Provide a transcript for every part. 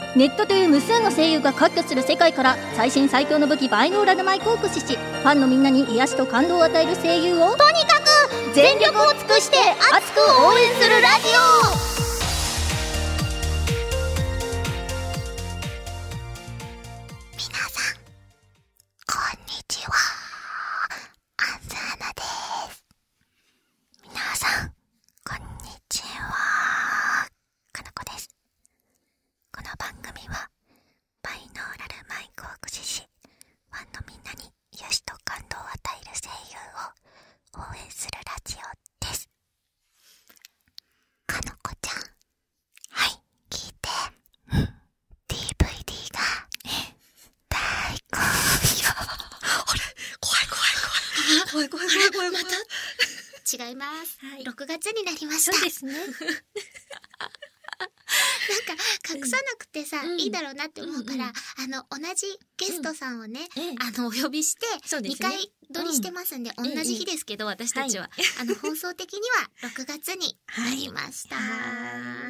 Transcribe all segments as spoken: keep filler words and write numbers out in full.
ネットという無数の声優が割拠する世界から最新最強の武器バイノーラルマイクを駆使し、ファンのみんなに癒しと感動を与える声優をとにかく全力を尽くして熱く応援するラジオ。 怖い怖い怖い怖い。 また違います、はい、ろくがつになりました。 そうですね。 なんか隠さなくてさ、うん、いいだろうなって思うから、うんうん、あの同じゲストさんをね、うん、あのお呼びしてにかい撮りしてますんで、うん、同じ日ですけど、うん、私たちは、はい、あの放送的にはろくがつになりました、はい、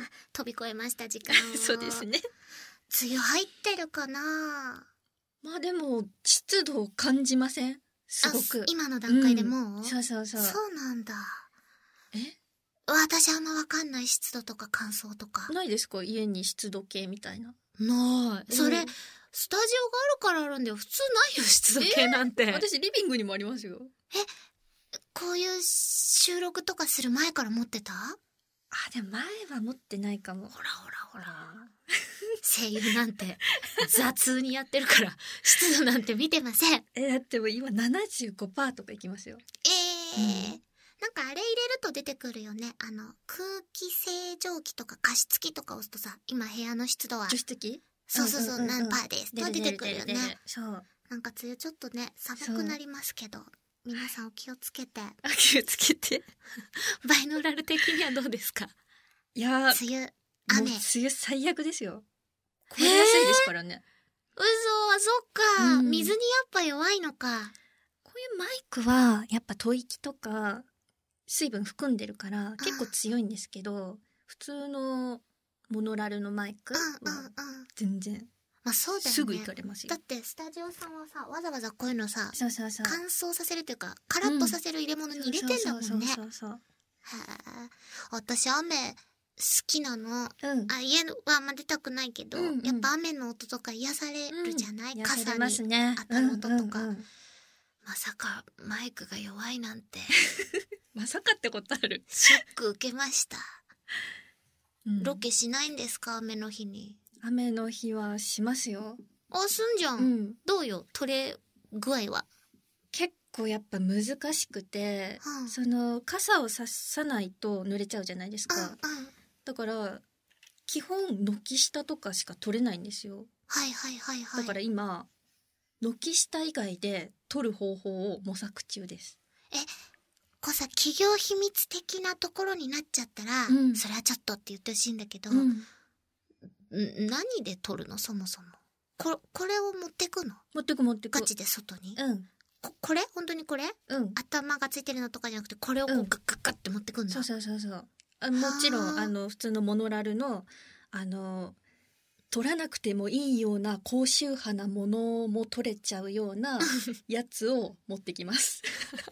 飛び越えました時間を。 そうですね。 梅雨入ってるかな。 まあでも湿度を感じません？すごく今の段階でもう、 うん、そうそうそう。 そうなんだ。 え？ 私あんま分かんない、湿度とか乾燥とか。 ないですか？家に湿度計みたいな。 ない。それ、えー、スタジオがあるからあるんだよ。普通ないよ、湿度計なんて。 えー、私リビングにもありますよ。 え、こういう収録とかする前から持ってた？ あ、でも前は持ってないかも。 ほらほらほら。声優なんて雑にやってるから湿度なんて見てません。 え、だってもう今 ななじゅうごパーセント とかいきますよ。 えー、うん、なんかあれ入れると出てくるよね。あの空気清浄機とか加湿器とか押すとさ、今部屋の湿度は除湿器？ そうそうそう、何パーですと出てくるよね。 そう。 なんか梅雨ちょっとね寒くなりますけど、皆さんお気をつけて。 気をつけて。 バイノーラル的にはどうですか？ いや、 梅雨雨。 梅雨最悪ですよ。凍りやすいですからね。 嘘、そっか、うん、水にやっぱ弱いのか。 こういうマイクはやっぱ吐息とか水分含んでるから結構強いんですけど、普通のモノラルのマイクは全然、 まあそうだよね、 すぐいかれますよ。 だってスタジオさんはさ、わざわざこういうのさ、 そうそうそう、 乾燥させるというかカラッとさせる入れ物に入れてんだもんね。 そうそうそう。はあ、私雨好きなの、うん、あ、家はあんま出たくないけど、うんうん、やっぱ雨の音とか癒されるじゃない、うん、傘に当たる音とか、うんうんうん、まさかマイクが弱いなんてまさかってことある？ ショック受けました、うん、ロケしないんですか？雨の日に。 雨の日はしますよ。 あ、すんじゃん、うん、どうよ取れ具合は。 結構やっぱ難しくて、うん、その傘をささないと濡れちゃうじゃないですか、うんうん、だから基本軒下とかしか取れないんですよ。 はいはいはいはい。 だから今軒下以外で取る方法を模索中です。 え、こうさ、企業秘密的なところになっちゃったら、うん、それはちょっとって言ってほしいんだけど、うん、何で取るのそもそも。こ、これを持ってくの？ 持ってく持ってく。 ガチで外に？ うん。 こ, これ本当にこれ、うん、頭がついてるのとかじゃなくて、これをこうガッガッガッって持ってくんの？ そうそうそうそう。あ、もちろんあの普通のモノラルのあの取らなくてもいいような高周波なものも取れちゃうようなやつを持ってきます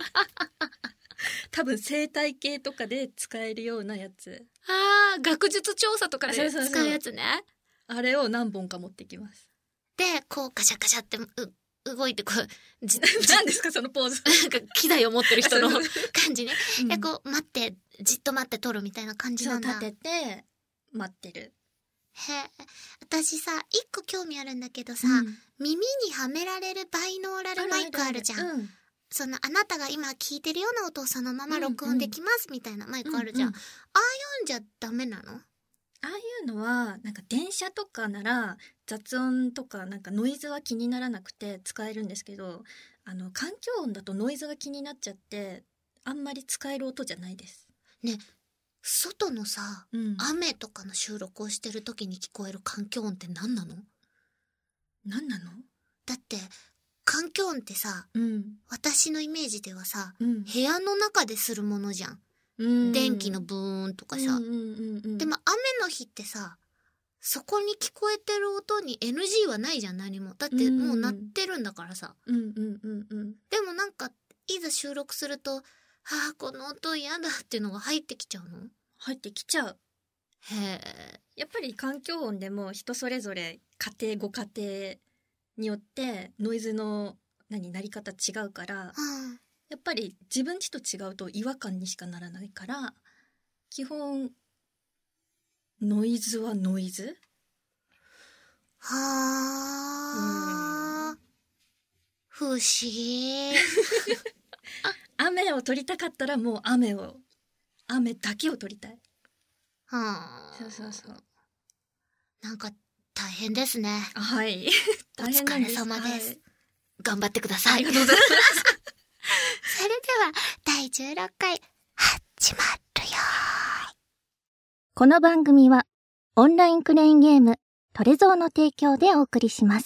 多分生態系とかで使えるようなやつ。 ああ、学術調査とかで使うやつね。 あれを何本か持ってきます。 でこうガシャガシャってう動いてこうじ何ですかそのポーズなんか機材を持ってる人の感じね、うん、でこう待ってじっと待って撮るみたいな感じなんだ。 そう立てて待ってる。 へえ、私さ一個興味あるんだけどさ、うん、耳にはめられるバイノーラルマイクあるじゃん。あるあるある、うん、そのあなたが今聞いてるような音をそのまま録音できますみたいなマイクあるじゃん、うんうん、ああいうんじゃダメなの？ ああいうのはなんか電車とかなら雑音とかなんかノイズは気にならなくて使えるんですけど、あの環境音だとノイズが気になっちゃってあんまり使える音じゃないですね。外のさ、うん、雨とかの収録をしてる時に聞こえる環境音って何なの？ 何なの？ だって環境音ってさ、うん、私のイメージではさ、うん、部屋の中でするものじゃん。電気のブーンとかさ、うんうんうんうん、でも雨の日ってさそこに聞こえてる音に エヌジー はないじゃん、何も。だってもう鳴ってるんだからさ。 うんうんうんうん。 でもなんかいざ収録すると、はあこの音嫌だっていうのが入ってきちゃうの？ 入ってきちゃう。 へえ。やっぱり環境音でも人それぞれ家庭ご家庭によってノイズの何鳴り方違うから、うん、やっぱり自分家と違うと違和感にしかならないから、基本ノイズはノイズ。 はあ、うん、不思議。 雨を撮りたかったらもう雨を雨だけを撮りたい。 はあ、 そうそうそう。 なんか大変ですね。 はい。 大変なんです。お疲れ様です。はい、頑張ってください。 ありがとうございます。 それではだいじゅうろっかい始まるよ。 この番組はオンラインクレーンゲームトレゾーの提供でお送りします。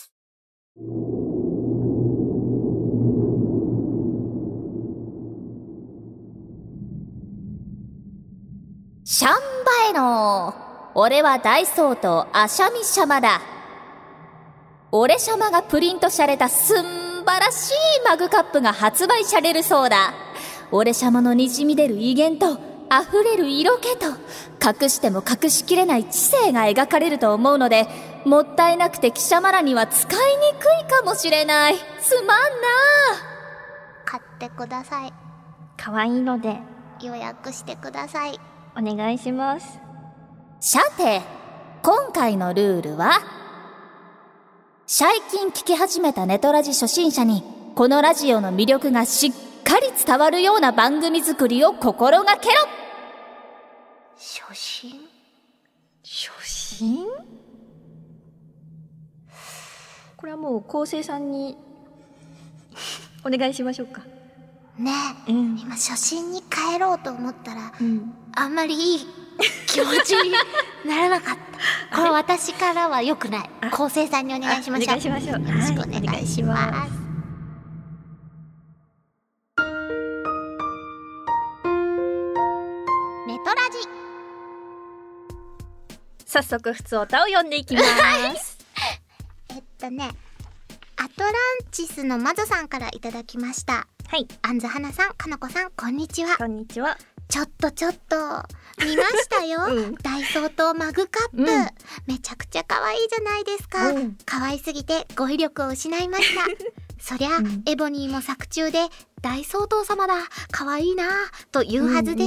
シャンバエノー、俺は大僧とアシャミシャマだ。俺シャマがプリントされたすんばらしいマグカップが発売されるそうだ。俺シャマのにじみ出る威厳と溢れる色気と隠しても隠しきれない知性が描かれると思うので、もったいなくて記者マラには使いにくいかもしれない。すまんな。 買ってください。 かわいいので予約してください。 お願いします。 さて、今回のルールは、最近聞き始めたネトラジ初心者にこのラジオの魅力がしっかり伝わるような番組作りを心がけろ。 初心？ 初心？これはもう昴生さんにお願いしましょうか。 ねえ、うん、今初心に帰ろうと思ったら、うん、あんまりいい気持ちにならなかった。これ私からは良くない。昴生さんにお願いしましょう。 お願いしましょう。 よろしくお願いします。ネトラジ。 早速普通お歌を読んでいきます。 えっとね、アトランチスのマゾさんからいただきました。 はい。 あんずはなさん、かなこさん、こんにちは。 こんにちは。 ちょっとちょっと見ましたよ。うん、ダイソーとマグカップ、うん、めちゃくちゃ可愛いじゃないですか。うん、可愛すぎて語彙力を失いました。そりゃ、うん、エボニーも作中で大総統様だ、可愛いなと言うはずです。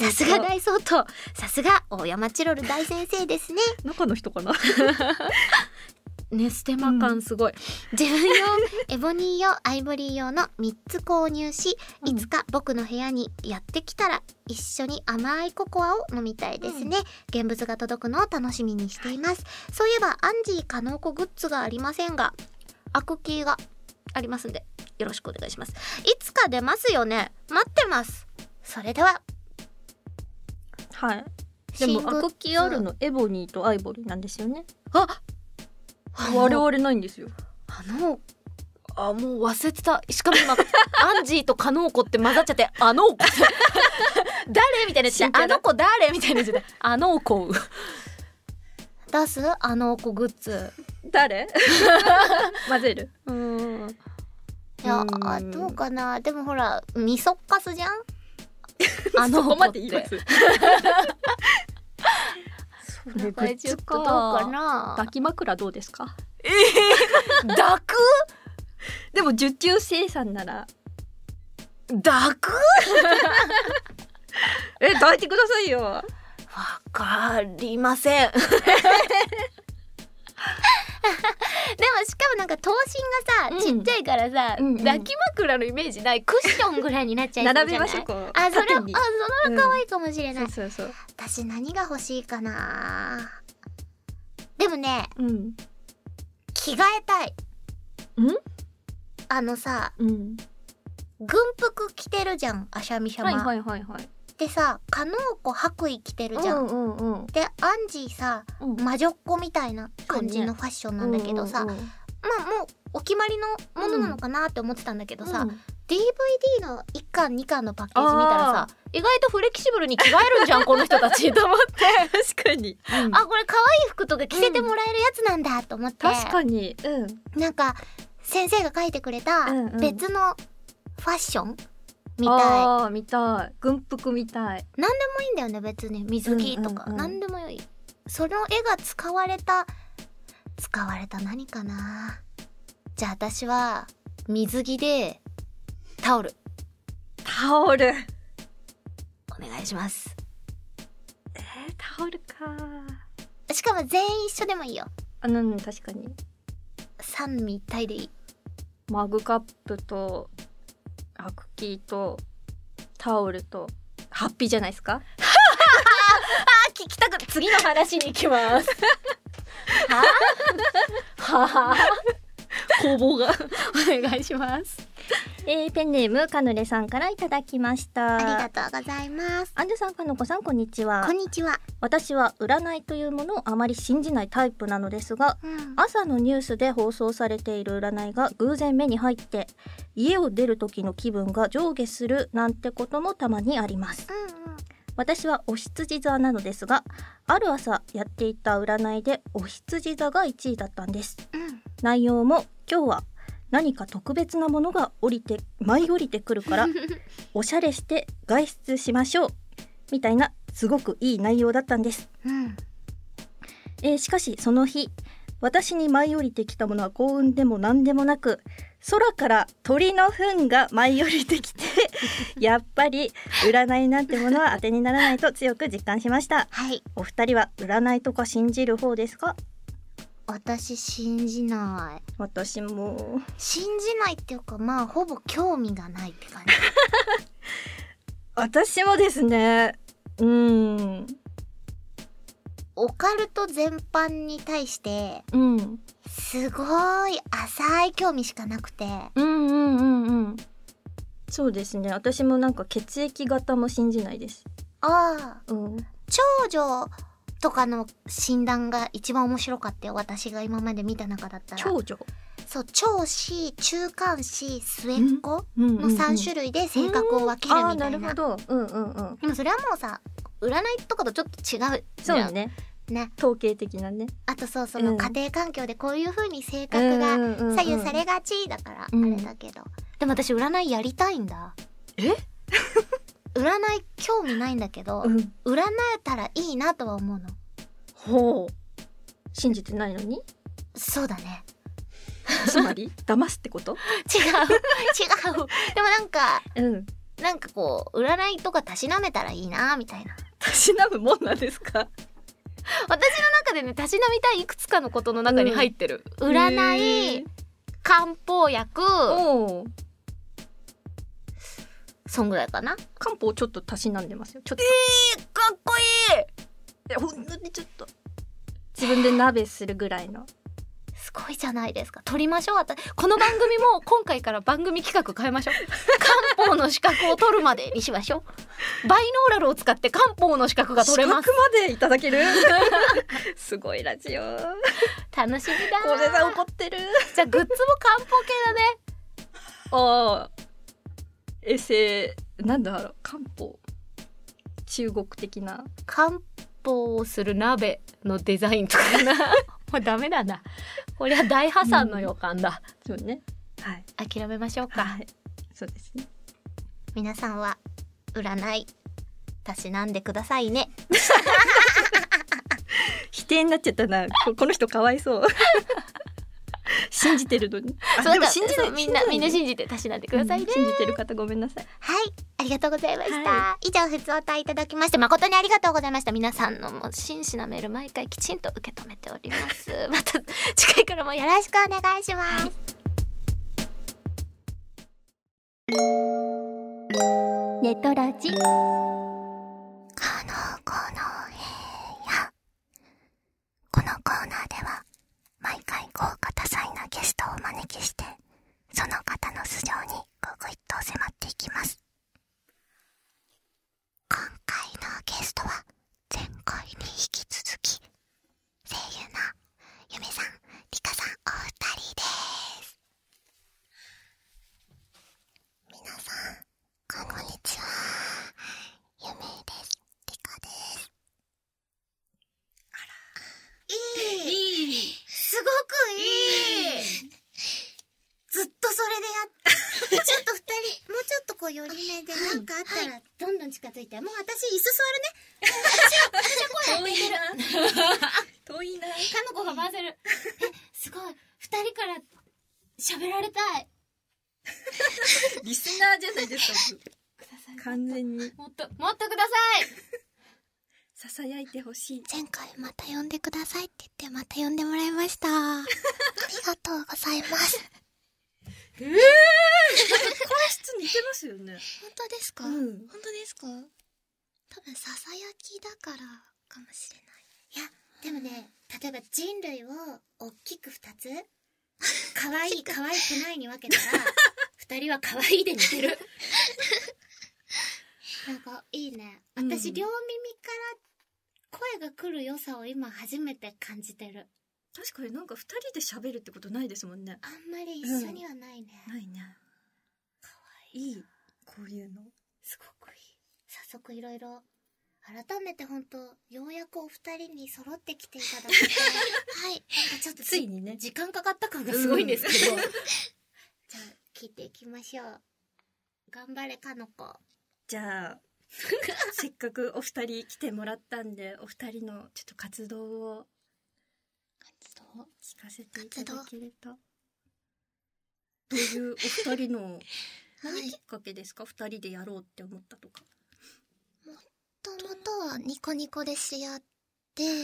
さすが大総統、さすが大山チロル大先生ですね。 中の人かな。 ね、ステマ感すごい、うん、自分用エボニー用アイボリー用のみっつ購入し、うん、いつか僕の部屋にやってきたら一緒に甘いココアを飲みたいですね、うん、現物が届くのを楽しみにしています。そういえばアンジー加納子グッズがありませんが、アクキーがありますんでよろしくお願いします。いつか出ますよね。待ってます。それでは。 はい。でもアクキーあるのエボニーとアイボリーなんですよね。 あ、 我々ないんですよ。 あのあもう忘れてた。しかも今アンジーとカノーコって混ざっちゃって、あの子誰みたいなやつで、あの子誰みたいなやつで、あの子出すあの子グッズ誰混ぜる。うーん、いやどうかな。でもほらみそかすじゃん。 あの子って言います。 ね、グッズかどうかな。 抱き枕どうですか。 えー、抱くでも受注生産なら抱くえ、抱いてくださいよ。わかりません。でもしかもなんか頭身がさ、うん、ちっちゃいからさ、うんうん、抱き枕のイメージない。クッションぐらいになっちゃいそうじゃない。 並びましょうか。 あ、それ、あ、それは可愛いかもしれない、 うん、そうそうそう。 私何が欲しいかな。でもね、うん、着替えたい。 ん？ あのさ、うん、軍服着てるじゃん、アシャミシャマ。 はいはいはいはい。 でさ、カノーコ白衣着てるじゃん。うんうんうん、で、アンジーさ、うん、魔女っ子みたいな感じのファッションなんだけどさ、ね、うんうんうん、まあもうお決まりのものなのかなって思ってたんだけどさ、うん、 ディーブイディー のいっかんにかんのパッケージ見たらさ、意外とフレキシブルに着替えるんじゃんこの人たちと思って確かに、 うん、あこれ可愛い服とか着せてもらえるやつなんだと思って、 うん、確かに、うん、 なんか先生が書いてくれた別のファッションみたい、 あー見たい、軍服みたい。 何でもいいんだよね別に、水着とか、うんうんうん、何でもいい。その絵が使われた使われた何かな。じゃあ私は水着でタオルタオルお願いします。 えー、タオルか。 しかも全員一緒でもいいよ。 あ、うん、確かに三味一体でいい。 マグカップとアクキーとタオルとハッピーじゃないですか。 あ聞きたく次の話に行きますはは工房がお願いします。 えー、ペンネームカヌレさんからいただきました。 ありがとうございます。 アンジュさん、かのこさん、こんにちは。 こんにちは。 私は占いというものをあまり信じないタイプなのですが、 うん、 朝のニュースで放送されている占いが偶然目に入って家を出る時の気分が上下するなんてこともたまにあります、 うんうん、 私はお羊座なのですが、ある朝やっていた占いでお羊座がいちいだったんです、 うん、 内容も今日は何か特別なものが降りて舞い降りてくるからおしゃれして外出しましょうみたいなすごくいい内容だったんです、 うんえー、しかしその日私に舞い降りてきたものは幸運でも何でもなく、空から鳥の糞が舞い降りてきてやっぱり占いなんてものは当てにならないと強く実感しました、 はい、 お二人は占いとか信じる方ですか？ 私信じない。 私も信じないっていうか、まあほぼ興味がないって感じ私もですね、うーんオカルト全般に対してうんすごい浅い興味しかなくて、 うんうんうんうんそうですね、私もなんか血液型も信じないです。 ああ、 うん、 長女とかの診断が一番面白かったよ、私が今まで見た中だったら。 長女、 そう、長子、中間子、末っ子のさん種類で性格を分けるみたいな。 あ、なるほど、うんうんうん。 でもそれはもうさ、占いとかとちょっと違う。 そうね。 ね、 統計的なね。 あとそう、その家庭環境でこういう風に性格が左右されがちだからあれだけど、でも私占いやりたいんだ。 え占い興味ないんだけど、うん、占えたらいいなとは思うの。 ほう、信じてないのに？ そうだね。 つまり騙すってこと？ 違う違う。でもなんか、 うん、 なんかこう占いとかたしなめたらいいなみたいな。 たしなむもんなんですか？ 私の中でね、たしなみたいいくつかのことの中に入ってる、うん、占い、漢方薬、そんぐらいかな。 漢方ちょっとたしなんでますよ。ちょっとえー、かっこいい。 いや、ほんとにちょっと自分で鍋するぐらいの。 すごいじゃないですか。取りましょう。この番組も今回から番組企画変えましょう。漢方の資格を取るまでにしましょう。バイノーラルを使って漢方の資格が取れます。 資格までいただけるすごいラジオ。 楽しみだ。 これが怒ってる。 じゃあグッズも漢方系だね。 ああ、エセなんだろう、漢方、中国的な漢方をする鍋のデザインとかな。もうダメだな。これは大破産の予感だ。 うん、そうね。はい。 諦めましょうか。 はい、そうですね。 皆さんは占いたしなんでくださいね。 否定になっちゃったな。この人かわいそう。信じてるのに。 そう、でも信じない、みんなみんな信じてたしなんでくださいね、 うん、信じてる方ごめんなさい。 はい、ありがとうございました、 はい、以上ふつおたいただきまして誠にありがとうございました。皆さんのもう真摯なメール毎回きちんと受け止めております。また次回からもよろしくお願いします、はい、 ネトラジこの子の部屋。このコーナーでは毎回豪華多彩なゲストをお招きして、その方の素性にぐぐいっと迫っていきます。今回のゲストは前回に引き続き声優のゆめさん、りかさんお二人です。皆いい。 いい。 すごくいい。ずっとそれでやってちょっと二人もうちょっとこう寄り目でなんかあったらどんどん近づいて、もう私椅子座るね。私は遠いな。遠いな。 かの子が回せる。え、すごい。二人から喋られたい。 リスナーじゃないですか。完全に。 もっともっとください。 ささやいてほしい。 前回また呼んでくださいって言ってまた呼んでもらいました。ありがとうございます。 えー、声質似てますよね。 本当ですか、 うん、 本当ですか。多分ささやきだからかもしれない。いやでもね、例えば人類を大きく二つ可愛い可愛くないに分けたら二人は可愛いで似てる。なんかいいね。私、うん、両耳から声が来る良さを今初めて感じてる。 確かになんか二人で喋るってことないですもんね。 あんまり一緒にはないね。 うん、ないね。 かわいい。 いい。こういうの。 すごくいい。早速いろいろ、改めて本当ようやくお二人に揃ってきていただいて。はい。なんかちょっとついにね。 時間かかった感がすごいんですけど。うん、じゃあ、聞いていきましょう。頑張れ、かの子。 じゃあ、せっかくお二人来てもらったんで、お二人のちょっと活動を、聞かせていただけると。どういうお二人の何きっかけですか？二、はい、人でやろうって思ったとか。 もともとはニコニコで知り合って、うんうん、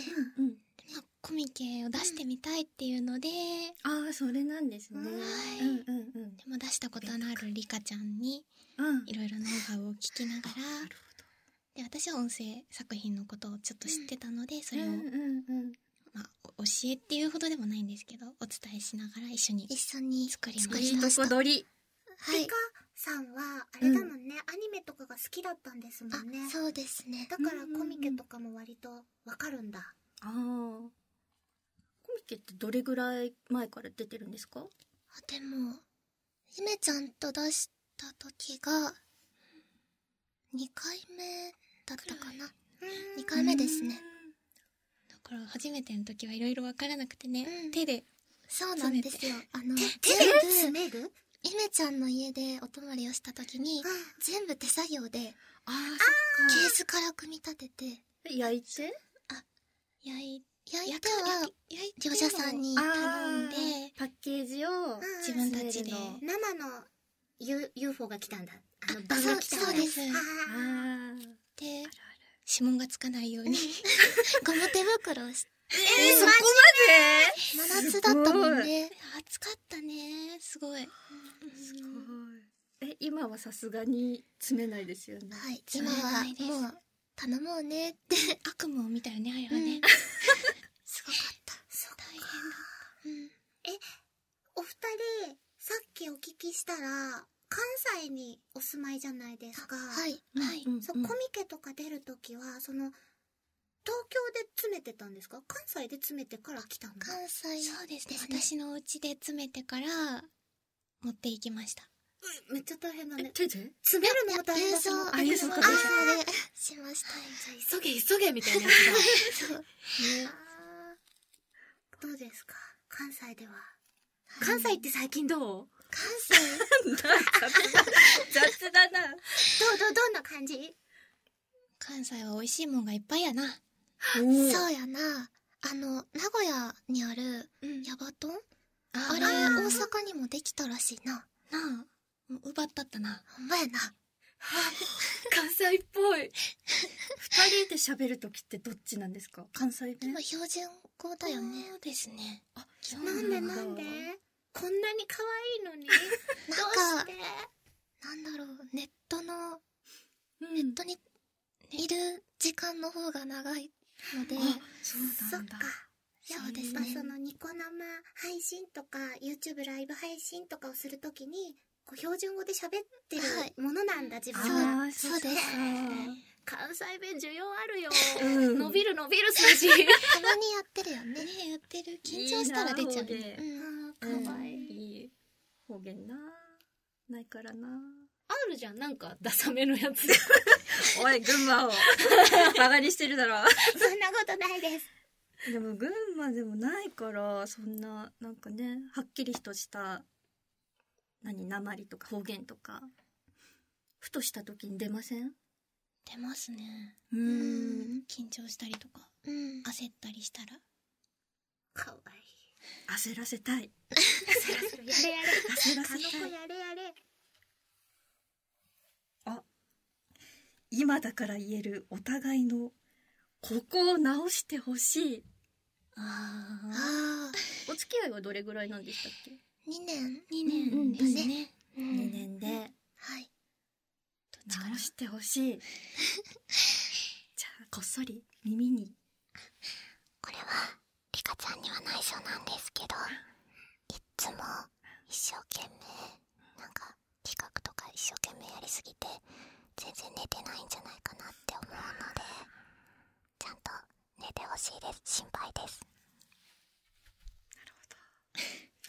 まあ、コミケを出してみたいっていうので、 うん、ああそれなんですね。はい、うんうんうん、でも出したことのあるリカちゃんにいろいろノウハウを聞きながら、うん、で私は音声作品のことをちょっと知ってたので、それを、うんうんうんまあ、教えっていうほどでもないんですけどお伝えしながら一緒に一緒に作りました。 いいとこ取り。 はい。リカさんはあれだもんね、うん、アニメとかが好きだったんですもんね。あ、そうですね。だからコミケとかも割とわかるんだ。 ああ。コミケってどれぐらい前から出てるんですか？ あ、でもゆめちゃんと出した時がにかいめだったかな。にかいめですね。だから初めての時はいろいろ分からなくてね、うん、手でそうなんですよ。あの手で詰める？ゆめちゃんの家でお泊まりをした時に、うん、全部手作業でああケースから組み立てて焼いてあ焼い焼いては業者さんに頼んでパッケージを自分たちで生の ユーフォー が来たんだ。あのバグが来たんだ。そうです。あで指紋がつかないようにゴム手袋をしてえー、そこまで真夏だったもんね。暑かったね。すごい。 すごい。え、今はさすがに詰めないですよね。 はい。今はもう頼もうねって悪夢を見たよね、あれはね。うん、すごかった。そう大変だ。うん。え、お二人さっきお聞きしたら関西にお住まいじゃないですか。はい。はい。そう、コミケとか出るときはその東京で詰めてたんですか？関西で詰めてから来たの？関西そうですね。私の家で詰めてから持っていきました。うん、めっちゃ大変だね。 手で詰めるのも大変だし、 あ、郵送か。 あれしました。 急げ急げみたいなやつだ。そう。どうですか？関西では。関西って最近どう？関西雑だな。どうどうどんな感じ？関西は美味しいもんがいっぱいやな。そうやな。あの名古屋にあるヤバトン、うん、あ, あれ大阪にもできたらしいな。なあ、もう奪ったったな。ほんまやな。 関西っぽい。二人で喋るときってどっちなんですか？関西弁？ 今標準語だよね。そうですね。あ、なんでなんで？こんなに可愛いのに。なんかなんだろう、ネットの、うん、ネットにいる時間の方が長いので。 そうなんだ。そっか。 そうですね。そのニコ生配信とか YouTube ライブ配信とかをするときにこう標準語で喋ってるものなんだ、はい、自分は。そうです。関西弁需要あるよ。うん、伸びる伸びる数字。たまにやってるよね。ね、やってる。緊張したら出ちゃう。ね、うん、かわいい。 いい方言な。ないからな。 あるじゃん、なんかダサめのやつ。 おい、群馬をバカにしてるだろ。 そんなことないです。 でも群馬でもないからそんななんかねはっきりとした何訛とか方言とかふとした時に出ません？ 出ますね。 うーん緊張したりとか、 うん、 焦ったりしたらかわいい。 焦らせたい焦らせるやれやれ焦らせたいあの子やれやれ。 あ、今だから言えるお互いのここを直してほしい。 ああお付き合いはどれぐらいなんでしたっけ？ にねんにねんですね。 にねんではい直してほしい。じゃあこっそり耳に。 これはリカちゃんには内緒なんですけど、いっつも一生懸命なんか企画とか一生懸命やりすぎて全然寝てないんじゃないかなって思うので、ちゃんと寝てほしいです。心配です。 なるほど。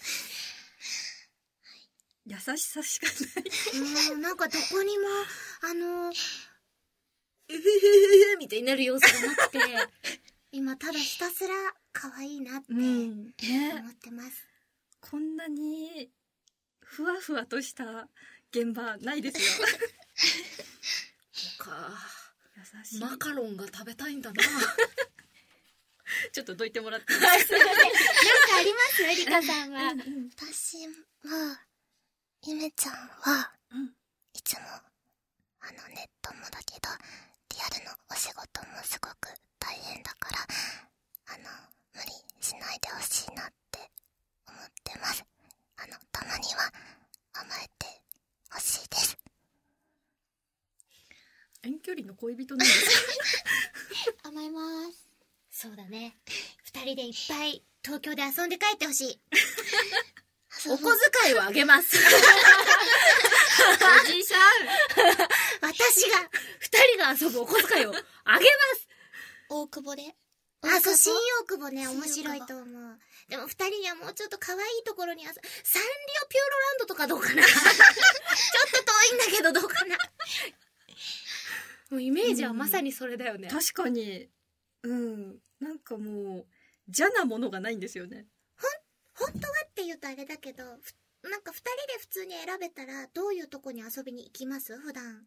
優しさしかない。 うん、なんかどこにもあのうふふふふみたいになる様子がなくて今ただひたすら可愛いなってうん思ね、 ってます、 こんなにふわふわとした現場ないですよ。 か優しい。 マカロンが食べたいんだな。 ちょっとどいてもらっていいですか？ なんかありますリカさんは。 私はゆめちゃんは、 うん、 いつもあのネットもだけどリアルのお仕事もすごく大変だから、あの無理しないでほしいなって思ってます。あのたまには甘えてほしいです。 遠距離の恋人なんですか？ 甘えます。そうだね、二人でいっぱい東京で遊んで帰ってほしい。 お小遣いをあげます。 おじいさん私が二人が遊ぶお小遣いをあげます。 大久保で。 あ、そう、新大久保ね、面白いと思う。でも二人にはもうちょっと可愛いところに遊ぶ。サンリオピューロランドとかどうかな。ちょっと遠いんだけどどうかな。 もうイメージはまさにそれだよね。 確かに、うん、なんかもう邪なものがないんですよね。 本当はって言うとあれだけど、なんか二人で普通に選べたらどういうとこに遊びに行きます普段？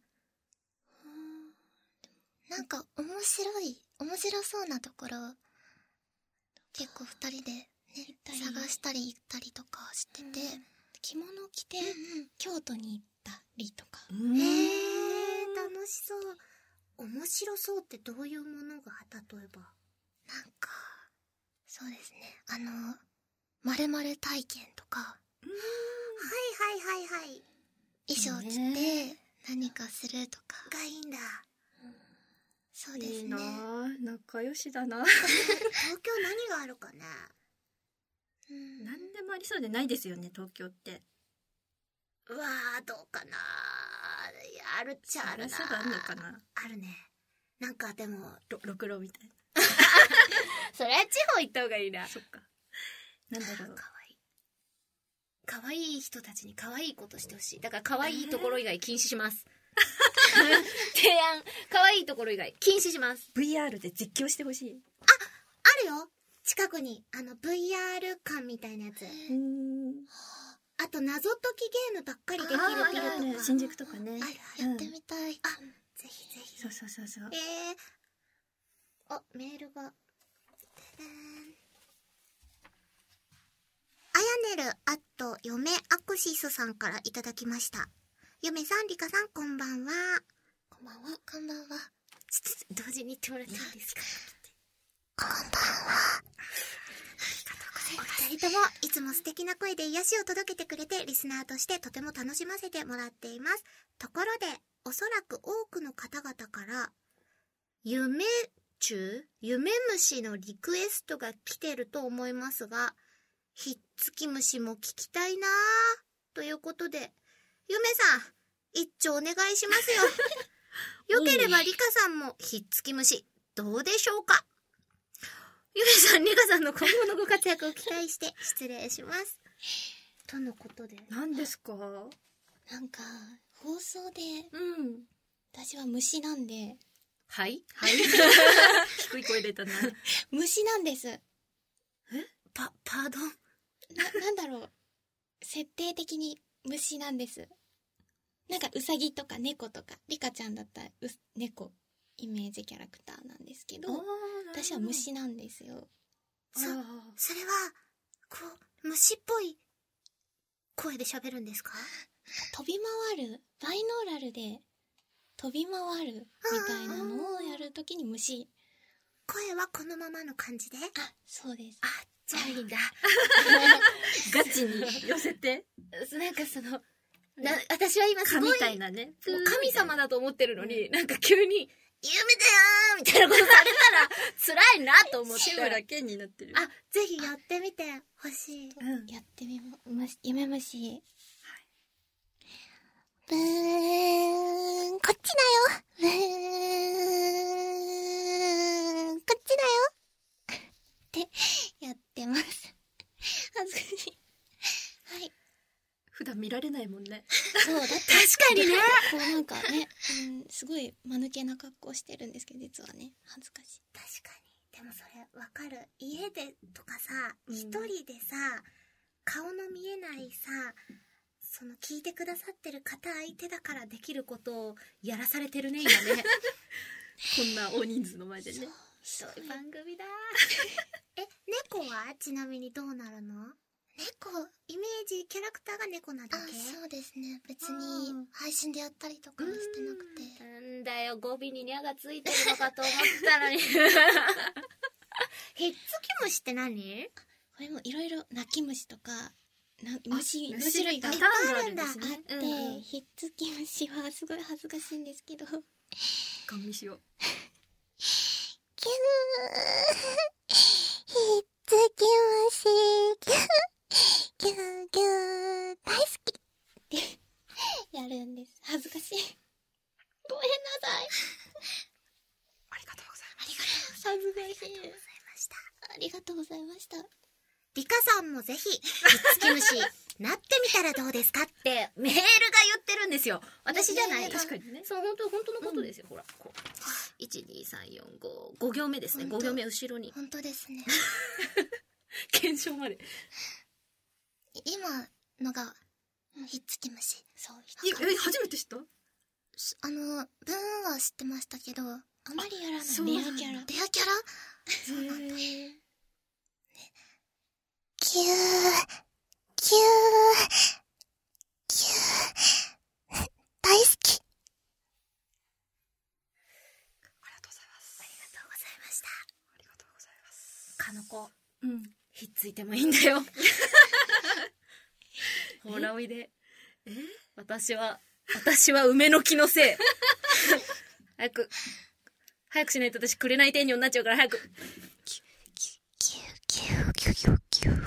なんか面白い面白そうなところ結構二人で、ね、探したり行ったりとかしてて、うん、 着物着て、うんうん、京都に行ったりとか。 へー、楽しそう。面白そうってどういうものが例えば？ なんかそうですね、あの〇〇体験とか、 うん、はいはいはいはい、 衣装着て何かするとかがいいんだ。 そうですね。 いいな、仲良しだな。 東京何があるかね。 うん、何でもありそうでないですよね、東京って。 うわー、どうかな。あるっちゃあるな。 そうあるのかな。 あるね。なんかでもろろくろみたいな。 それは地方行った方がいいな。 そっか。なんだろう。 可愛い。可愛い人たちに可愛いことしてほしい。だから可愛いところ以外禁止します。提案、可愛いところ以外禁止します。 ブイアール で実況してほしい。 あ、あるよ。近くにあの ブイアール 館みたいなやつ。うーん。あと謎解きゲームばっかりできるビルとか、 ね、新宿とかね。 あ、やってみたい。 うん、あ、ぜひぜひ。 そうそうそうそう。 えー、あ、メールが。あやねるあっと嫁アクシスさんからいただきました。嫁さん、リカさん、こんばんは。 こんばんは。こんばんは。 ちょっと同時に言ってもらっていいですか？ こんばんは。 お二人ともいつも素敵な声で癒しを届けてくれて、リスナーとしてとても楽しませてもらっています。ところで、おそらく多くの方々から夢中夢虫のリクエストが来てると思いますが、ひっつき虫も聞きたいなぁということで、夢さん一丁お願いしますよ。よければリカさんもひっつき虫どうでしょうか？ゆめさん、リカさんの今後のご活躍を期待して失礼します。とのことで。 何ですか？ なんか放送で、 うん、 私は虫なんではいはい低い声出たな。 虫なんです。 えパ、パードンな、なんだろう。設定的に虫なんです。なんかウサギとか猫とか、リカちゃんだったらう猫イメージキャラクターなんですけど、私は虫なんですよ。 そ、 それは、こう、虫っぽい声で喋るんですか？飛び回る、バイノーラルで飛び回るみたいなのをやるときに虫。声はこのままの感じで？あ、そうです。 あ、じゃあいいんだ。 ガチに寄せて。 なんかその、な私は今すごい神みたいなね。 神様だと思ってるのに、うん、なんか急に、夢だよーみたいなことされたら辛いなと思って。 志村けんになってる。 あ、ぜひやってみてほしい。 うん、 やってみま、夢虫。ブーン、こっちだよ。ブーン、こっちだよ。ってやってます。恥ずかしい。はい。 普段見られないもんね。 そうだって確かにね。 こうなんかね、うん、すごい間抜けな格好してるんですけど、実はね恥ずかしい。確かに。でもそれわかる。家でとかさ、一、うん、人でさ、顔の見えないさ、その聞いてくださってる方相手だからできることをやらされてるね今ね。 こんな大人数の前でね。 ひどい番組だ。 え、猫はちなみにどうなるの？猫、イメージキャラクターが猫なだけ？あ、そうですね。別に配信でやったりとかもしてなくて。 なんだよ、語尾にニャがついてるのかと思ったのに。 ひっつき虫って何？これもいろいろ鳴き虫とかな虫の種類がいっぱいあるんだ。あって、うんうん、ひっつき虫はすごい恥ずかしいんですけど。 ガン見しよう。 キューひっつき虫キューギューギュー大好きってやるんです。恥ずかしい。ごめんなさい。 ありがとうございます。 ありがとうございました。ありがとうございました。リカさんもぜひひっつき虫なってみたらどうですかってメールが言ってるんですよ。私じゃない。 確かにね。 そう本当本当のことですよ。うん、ほらこういちにさんよんごご行目ですね。ご行目後ろに。 本当ですね。 検証まで。 今のがひっつき虫。そう。 え、初めて知った？ あの、文は知ってましたけど、あまりやらない。レアキャラ。レアキャラ？そうなんだ。ね。キュー、キュー、キュー、大好き。 ありがとうございます。 ありがとうございました。 ありがとうございます。 かの子。 うん。 ひっついてもいいんだよ。ほらおいで。 え？ 私は、私は梅の木のせい。早く、早くしないと私、紅天女になっちゃうから早く。 キュキュキュキュキュキュ。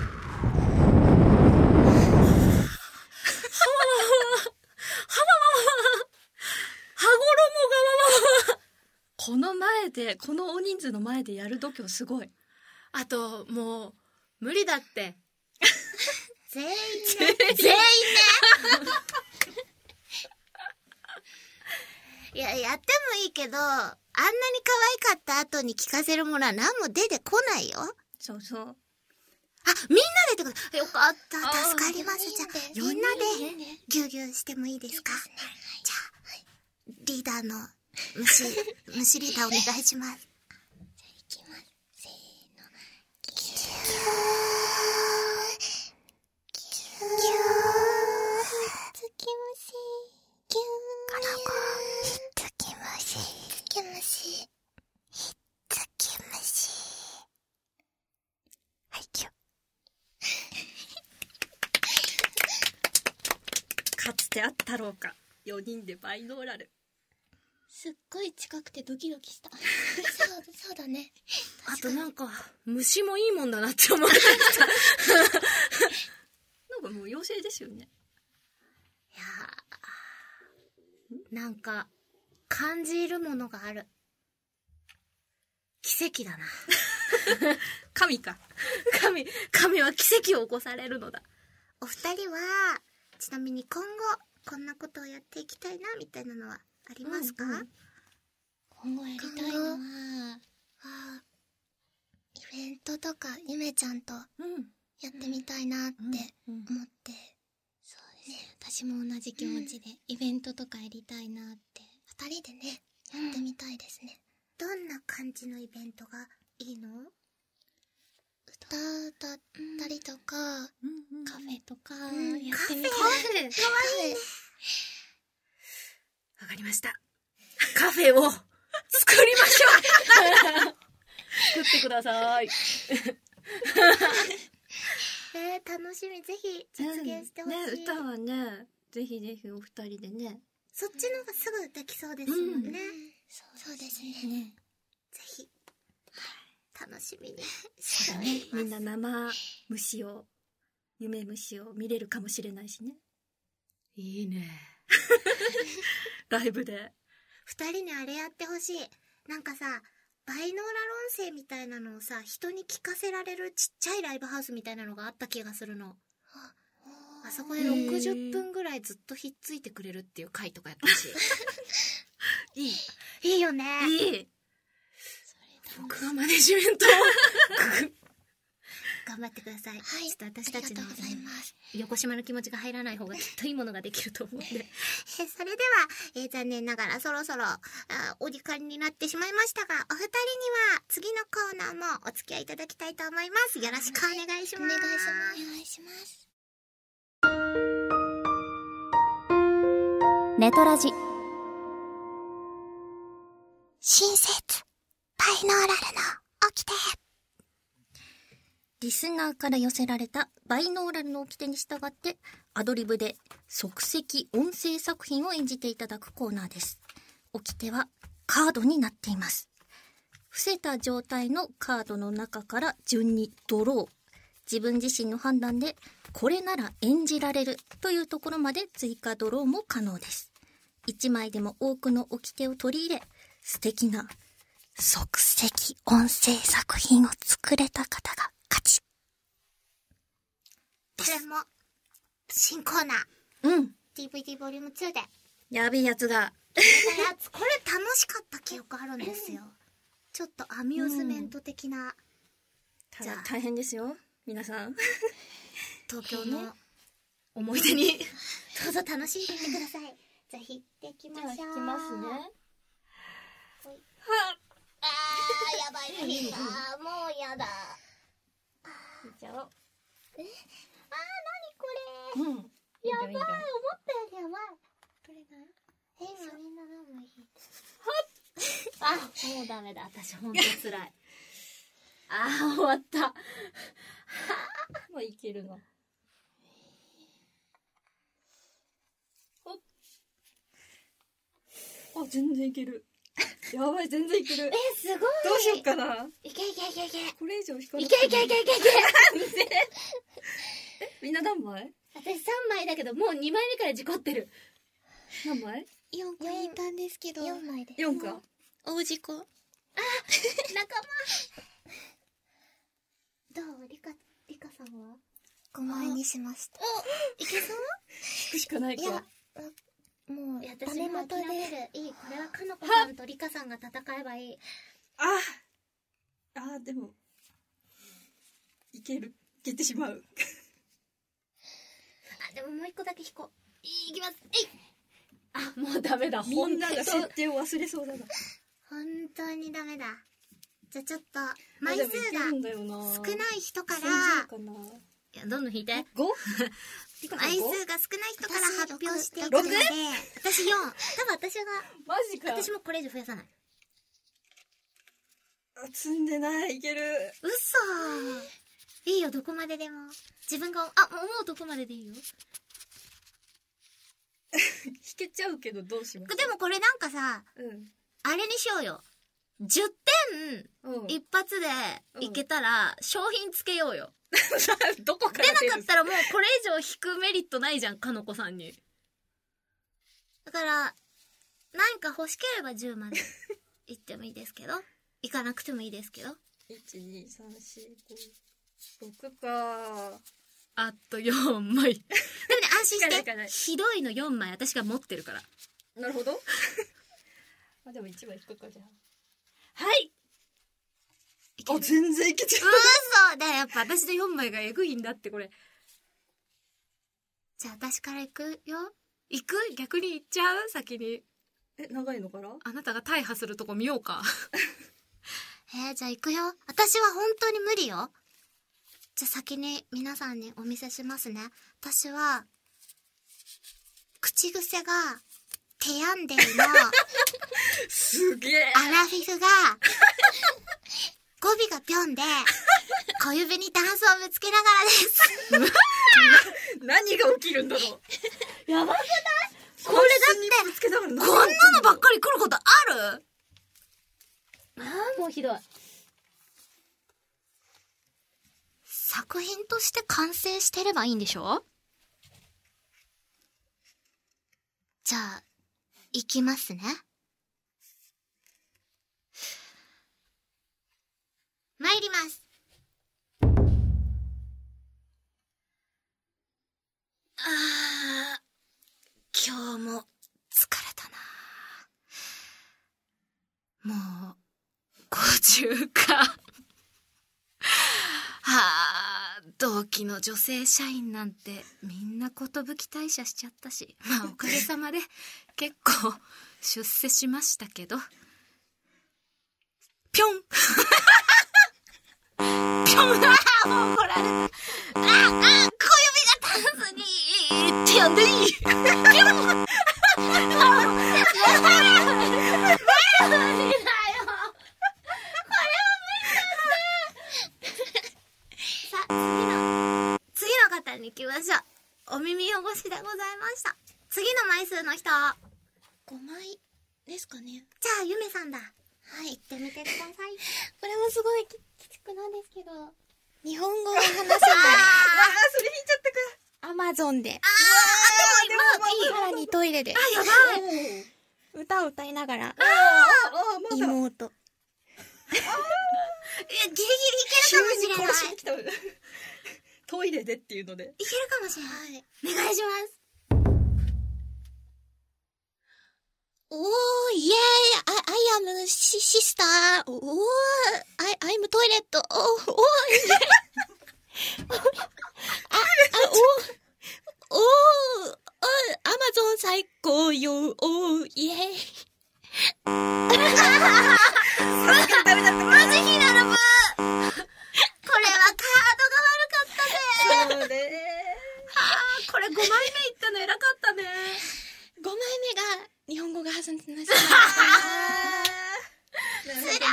この前で、この大人数の前でやる度胸すごい。 あと、もう、無理だって。 全員ね。 全員ね。 いや、やってもいいけど、あんなに可愛かった後に聞かせるものは何も出てこないよ。 そうそう。あ、 みんなでってこと。よかった。助かります。じゃあ、みんなでギュウギュウしてもいいですか？じゃあ、リーダーの虫、虫リーダーお願いします。じゃあ、いきます。せーの。ギュー。ギュー。ギュー。つき虫。ギュー。この子。ひっつき虫。ひっつき虫。ひっつき虫。はい、ギュー。 かつてあったろうか。よにんでバイノーラル。 すっごい近くてドキドキした。そうだ、そうだね。 あとなんか、虫もいいもんだなって思いました。 なんかもう妖精ですよね。 いやー、なんか、感じるものがある。奇跡だな。 神か。 神、神は奇跡を起こされるのだ。 お二人は、ちなみに今後、こんなことをやっていきたいな、みたいなのはありますか？うんうん、 今後やりたいのは、あイベントとかゆめちゃんとやってみたいなって思って、うんうんうん、そうですね、私も同じ気持ちで、うん、イベントとかやりたいなってふたりでねやってみたいですね、 うん、どんな感じのイベントがいいの？ 歌歌ったりとか、うんうん、カフェとかやってみたい、 カフェかわいいね。 わかりました。カフェを作りましょう作ってくださいえー、楽しみ。ぜひ実現してほしい、 うん、ね、歌はね、ぜひぜひお二人でね、 そっちの方がすぐできそうですもんね、うん、 そうですね、 ぜひ楽しみにしております。みんな生虫を、夢虫を見れるかもしれないしね。 いいねライブで二人にあれやってほしい。なんかさ、バイノーラル音声みたいなのをさ、人に聞かせられるちっちゃいライブハウスみたいなのがあった気がするの。あそこでろくじゅっぷんぐらいずっとひっついてくれるっていう回とかやってほしいいいいいよね。 いい。 僕がマネジメント頑張ってください。 はい、 ちょっと私たちのありがとうございます。 横島の気持ちが入らない方がきっといいものができると思うんでえそれでは、えー、残念ながらそろそろあお時間になってしまいましたが、お二人には次のコーナーもお付き合いいただきたいと思います。よろしくお願いします。 お願いします。お願いします。 ネトラジ親切バイノーラルの掟。 リスナーから寄せられたバイノーラルの掟に従ってアドリブで即席音声作品を演じていただくコーナーです。掟はカードになっています。伏せた状態のカードの中から順にドロー、自分自身の判断でこれなら演じられるというところまで追加ドローも可能です。いちまいでも多くの掟を取り入れ、素敵な即席音声作品を作れた方が勝ち。 これも新コーナー、 うん、 ディーブイディー ボリュームツーでやべえやつがこれ楽しかった記憶あるんですよ。ちょっとアミューズメント的な、うん、 じゃあ大変ですよ皆さん東京の思い出にどうぞ楽しんでいってください。じゃあ弾いていきましょう。 じゃあ弾きますね。 はあーやばい無理だもうやだ。 いっちゃおう。 えあーなにこれ、うん、やばい、思ったよりやばい。これがえ今みんな何枚弾いてあもうダメだ私ほんとつらいあー終わったはあもういけるの。あ全然いけるやばい全然いけるえすごい。 どうしよっかな。 いけいけいけいけこれ以上引かない。いけいけいけいけいけえみんな何枚？ 私さんまいだけどもうにまいめから事故ってる。 何枚？ よんこ引いたんですけどよんまいでよんか大事故。あ仲間どうリカリカさんはごまいにしました。 おいけそう引くしかないか。 いやもうダメ元でいい。これはかのこさんとリカさんが戦えばいい。 ああでもいけるいけてしまうあでももう一個だけ引こう。いきます。えいあもうダメだ。 みんなが設定を忘れそうだな。 本当にダメだ。じゃあちょっと枚数が少ない人からいやどんどん引いて。 ご枚数が少ない人から発表していくので、私よん。多分私がマジか。 私もこれ以上増やさない。 積んでない。いける。 嘘いいよどこまででも。自分があ思うとこまででいいよ弾けちゃうけどどうします？ でもこれなんかさ、うん、あれにしようよ。じゅってん、うん、一発でいけたら商品つけようよ。 どこから出なかったらもうこれ以上引くメリットないじゃんかのこさんに。だから何か欲しければじゅうまでいってもいいですけどいかなくてもいいですけど。 いちにさんしごろくか。 あとよんまい。でもね安心してひどいのよんまい私が持ってるから。 なるほどあ、でも一枚引くか、じゃあ。 はい。 あ、全然いけちゃう。 嘘だ、やっぱ私のよんまいがエグいんだって、これ。じゃあ私から行くよ。行く？逆に行っちゃう？先に。 え、長いのから？ あなたが大破するとこ見ようか。 えー、じゃあ行くよ。私は本当に無理よ。じゃあ先に皆さんにお見せしますね。私は、口癖が、テヤンデイの、 すげえ。 アラフィフが、語尾がぴょんで、小指にダンスをぶつけながらです。 何が起きるんだろう。やばくない？ これだって、こんなのばっかり来ることある？ ああ、もうひどい。 作品として完成してればいいんでしょ？じゃあ、いきますね。参ります。あー、今日も疲れたな。もう、ごじゅうか。はあ、同期の女性社員なんてみんな寿退社しちゃったし、まあおかげさまで結構出世しましたけど、ぴょんぴょん、ああ、もう怒られた。ああ、小指がダンスに手やんでいい。ぴょんに行きましょう。お耳汚しでございました。次の枚数の人。 ごまいですかね。 じゃあ、ゆめさんだ。はい、行ってみてください。 これもすごいきつくなんですけど、日本語が話せない。 あー、それ引いちゃったか。 アマゾンで。あー、 あ、 でも、さらにトイレで。 あ、やばい。歌を歌いながら。 あー、 妹。 え、ギリギリいけるかもしれない。 殺しに来た。トイレでっていうので。 いけるかもしれない。お願いします。 おー、イェーイ I, I am sister. おー、I, I'm toilet. おー、おー、イェーイあ、あ、おー、おー、アマゾン最高よ。おー、イェーイダメだった。マジヒナルブーこれはカードが悪かったね。 そうね。 はあ、これごまいめいったの偉かったね。 ごまいめが日本語が弾んでました。 つらい。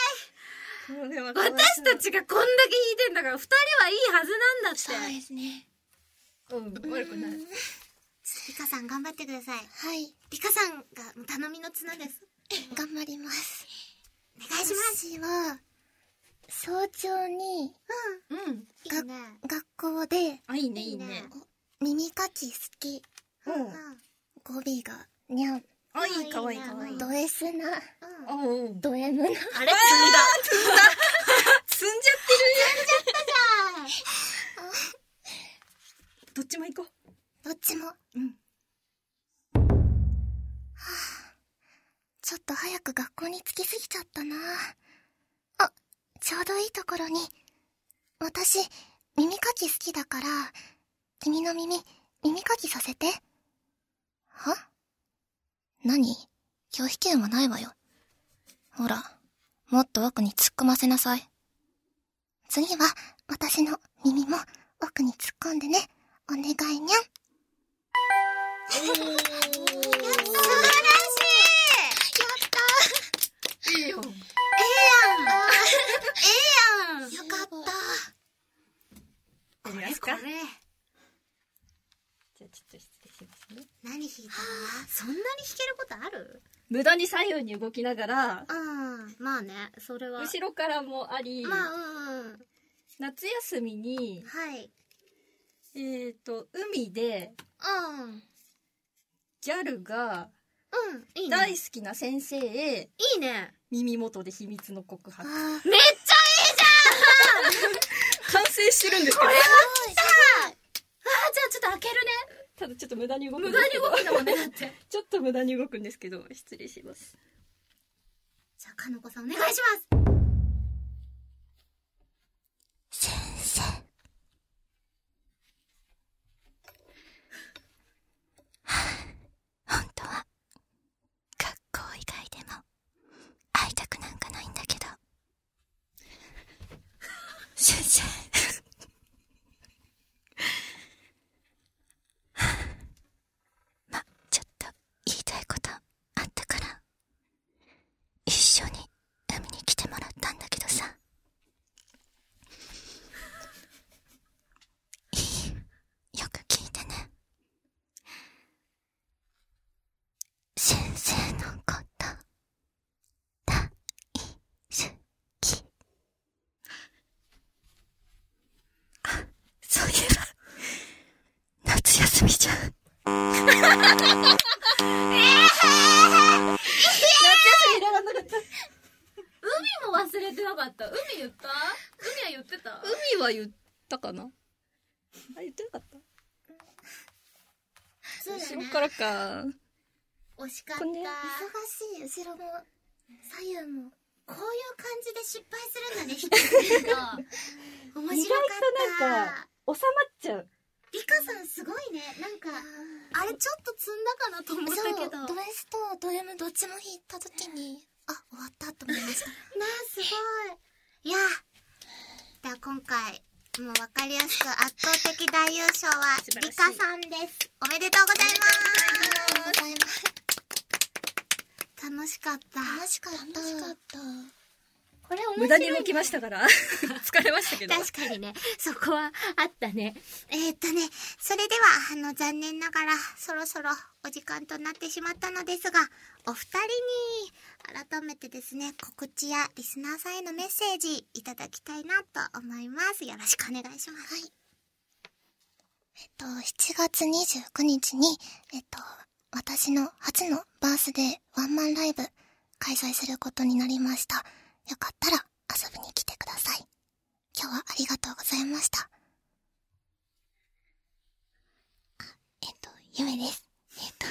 私たちがこんだけ弾いてんだから二人はいいはずなんだって。 そうですね。 うん、悪くない。 リカさん頑張ってください。 はい。 リカさんが頼みの綱です。 頑張ります。 お願いします。 私は、早朝に、 うん。うん。いいね。 学校で、 あ、いいね、いいね。 耳かき好き。 うん。 語尾が、にゃん。 あ、いい、かわいい、かわいい。 ド S な、 うん。 ド M な。 あれ、積んだ。 積んだ。積んじゃってる。積んじゃったじゃん。どっちも行こう。 どっちも。 うん。 はあ、ちょっと早く学校に着きすぎちゃったな。あ、ちょうどいいところに。私、耳かき好きだから、君の耳、耳かきさせて。は？何？拒否権はないわよ。ほら、もっと奥に突っ込ませなさい。次は、私の耳も奥に突っ込んでね。お願いにゃん。 素晴らしい。やったいいよ。 ええやん。ええやん。 よかった。 これこれ。じゃあちょっと失礼しますね。 何弾いたの？そんなに弾けることある？ 無駄に左右に動きながら、 うん、まあね、それは。 後ろからもあり、 まあ、うん。 夏休みに、 はい。 えっと、海で、 うん。 ギャルが、 うん、いいね。 大好きな先生へ、 いいね。 耳元で秘密の告白。 めっちゃいいじゃん完成してるんですけど。 これは来たあー、じゃあちょっと開けるね。 ただちょっと無駄に動くん無ですけど。 駄に動くのもね、だって。 ちょっと無駄に動くんですけど、失礼します。 あかのこさんお願いします。 先生、本当は学校以外でも会いたくなんかないんだけど、先生ま、ちょっと言いたいことあったから一緒に海に来てもらったんだけどさ、いい？よく聞いてね。先生のこと大好き。あ、そういえば夏休みじゃん。夏休みいらなかった。 海も忘れてなかった。海言った？海は言ってた？ 海は言ったかな。あ、言ってなかった。 そうだね。 後ろからか。 惜しかった。忙しい。後ろも左右もこういう感じで失敗するんだね。引きずると面白かった。意外となんか収まっちゃう。 リカさんすごいね。なんかあれちょっと積んだかなと思ったけど、 ド S とド M どっちも引いた時に、あ、終わったと思いました。 なあ、すごい。いや、では今回もう分かりやすく圧倒的大優勝はリカさんです。おめでとうございます。 ございます。 楽しかった。 楽しかった。楽しかった。 これ面白い、ね。 無駄に動きましたから疲れましたけど。 確かにね、そこはあったね。えー、っとね、それではあの残念ながらそろそろお時間となってしまったのですが、お二人に改めてですね、告知やリスナーさんへのメッセージいただきたいなと思います。よろしくお願いします。はい。 えっとしちがつにじゅうくにちにえっと私の初のバースデーワンマンライブ開催することになりました。よかったら遊びに来てください。今日はありがとうございました。あ、えっと、ゆめです。えっと、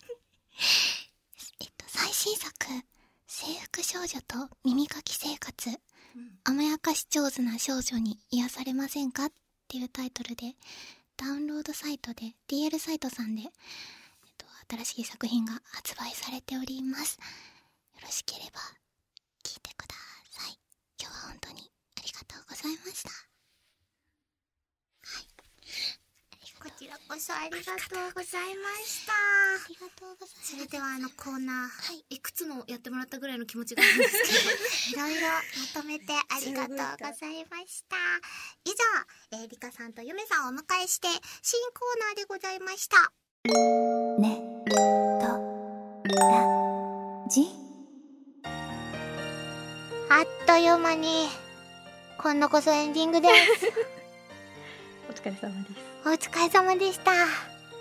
えっと、最新作、制服少女と耳かき生活、うん、甘やかし上手な少女に癒されませんかっていうタイトルで、ダウンロードサイトで、ディーエル サイトさんで、えっと、新しい作品が発売されております。よろしければ、聞いてください。今日は本当にありがとうございました。はい。 こちらこそありがとうございました。 ありがとうございます。 それではあのコーナー、 はい、いくつもやってもらったぐらいの気持ちがあるんですけど、いろいろまとめてありがとうございました。以上、えー、リカさんとゆめさんをお迎えして新コーナーでございました。 ねとラジ。 あっという間に今度こそエンディングです。 お疲れ様です。 お疲れ様でした。は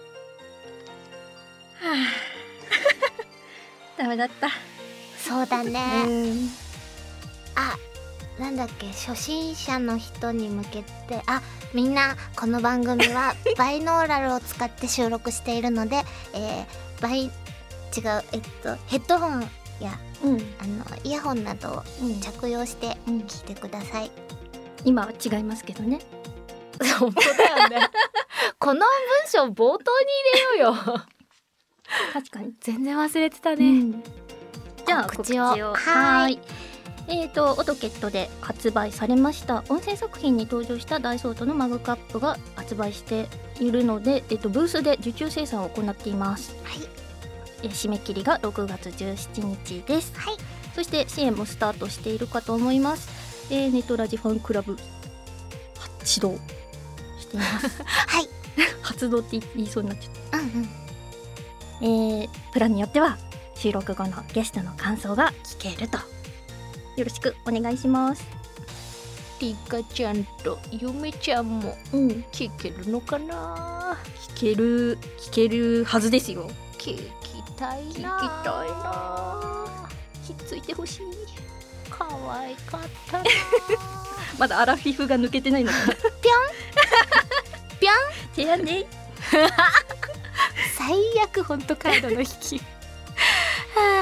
あダメだった。 そうだね。あ、なんだっけ、初心者の人に向けて、あ、みんなこの番組はバイノーラルを使って収録しているので、えー、バイ違うえっとヘッドホンや、うん、あのイヤホンなどを着用して聞いてください。うん、 今は違いますけどね。 本当だよね。この文章冒頭に入れようよ。 確かに全然忘れてたね。うん、 じゃあ告知を。はい。えーとオトケットで発売されました音声作品に登場したダイソートのマグカップが発売しているので、えーとブースで受注生産を行っています。はい。えー、締め切りがろくがつじゅうしちにちです。はい。そして支援もスタートしているかと思います。えー、ネットラジファンクラブ発動しています。 はい。 発動って言いそうになっちゃった。うんうん。えー、プランによっては収録後のゲストの感想が聞けると。よろしくお願いします。 リカちゃんとゆめちゃんも聞けるのかな。 聞ける聞けるはずですよ。 聞きたいな。聞きたいな。 ひっついてほしい。 可愛かったな。 まだアラフィフが抜けてないのかな。ぴょんぴょんてやね。最悪ほんとカードの引き。はあ、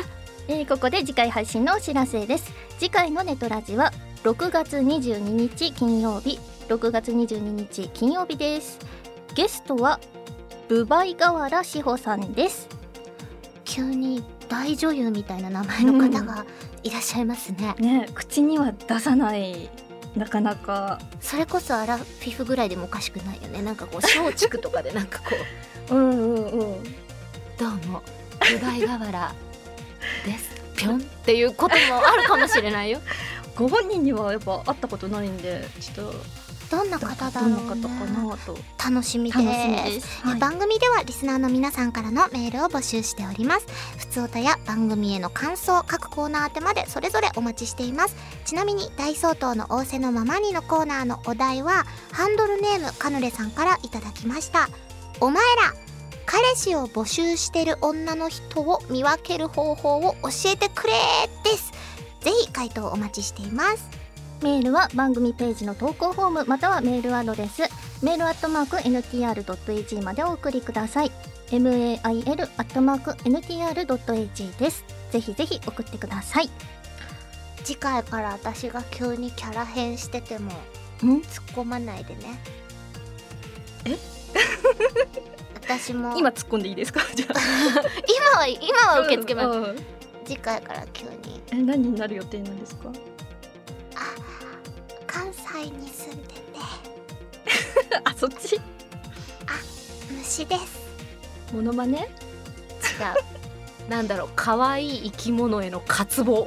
えー、ここで次回配信のお知らせです。次回のネトラジはろくがつにじゅうににち金曜日、ろくがつにじゅうににち金曜日です。ゲストはブバイ河原志保さんです。 急に大女優みたいな名前の方がいらっしゃいますね。 うん、ね、口には出さない、なかなか。 それこそアラフィフぐらいでもおかしくないよね。なんかこう松竹とかでなんかこううんうんうん、 どうもブバイ河原ですぴょんっていうこともあるかもしれないよ。 ご本人にはやっぱ会ったことないんで、ちょっとどんな方だろうね。 どんな方かなと楽しみです。 楽しみです、はい、 番組ではリスナーの皆さんからのメールを募集しております。ふつおたや番組への感想、各コーナー宛てまでそれぞれお待ちしています。ちなみに大総統の仰せのままにのコーナーのお題はハンドルネームカヌレさんからいただきました。お前ら彼氏を募集してる女の人を見分ける方法を教えてくれです。ぜひ回答お待ちしています。 メールは番組ページの投稿フォームまたはメールアドレスメールアットマーク エヌティーアールドットエージー までお送りください。 メール アットマーク エヌティーアールドットエージー です。ぜひぜひ送ってください。 次回から私が急にキャラ変しててもん突っ込まないでね。 え私も今突っ込んでいいですか？じゃあ今は今は受け付けます、 うんうん、 次回から急にえ何になる予定なんですか？ あ、関西に住んでてあ、そっち？ あ、虫です。 モノマネ？ 違うなんだろう、可愛い生き物への渇望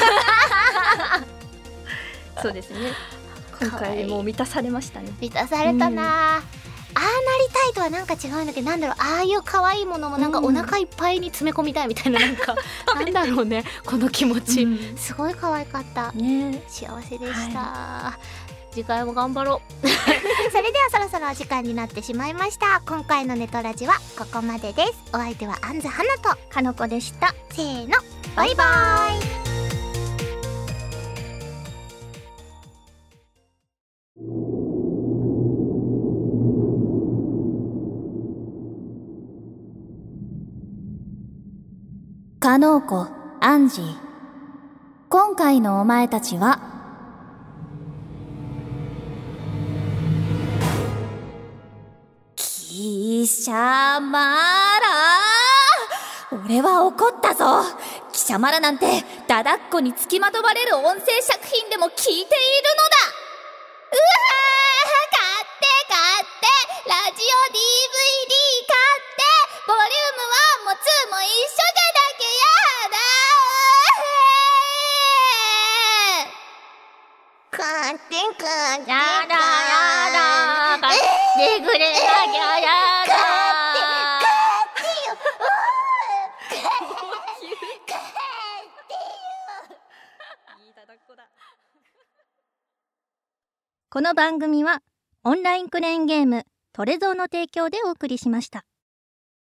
そうですね、今回もう満たされましたね。 満たされたな、うん、ああなりたいとはなんか違うんだけど、なんだろう、ああいう可愛いものもなんかお腹いっぱいに詰め込みたいみたいな、なんかなんだろうね、この気持ち、うん、すごい可愛かった、ね、幸せでした、はい、次回も頑張ろうそれではそろそろお時間になってしまいました。今回のネトラジはここまでです。お相手はアンズハナとかのこでした。 せーの、バイバイ。 加納子、アンジー。今回のお前たちは、貴様ら。俺は怒ったぞ。貴様らなんて、だだっこにつきまとわれる音声作品でも聞いているのだ。うわー、買って買って、ラジオ ディーブイディー 買って、ボリュームワンもツーも一緒じゃだけやだ。 買って買ってやだやだ、買ってくれなきゃやだ。 買ってよ買ってよ。 いいだだっこだ。 この番組はオンラインクレーンゲームトレゾーの提供でお送りしました。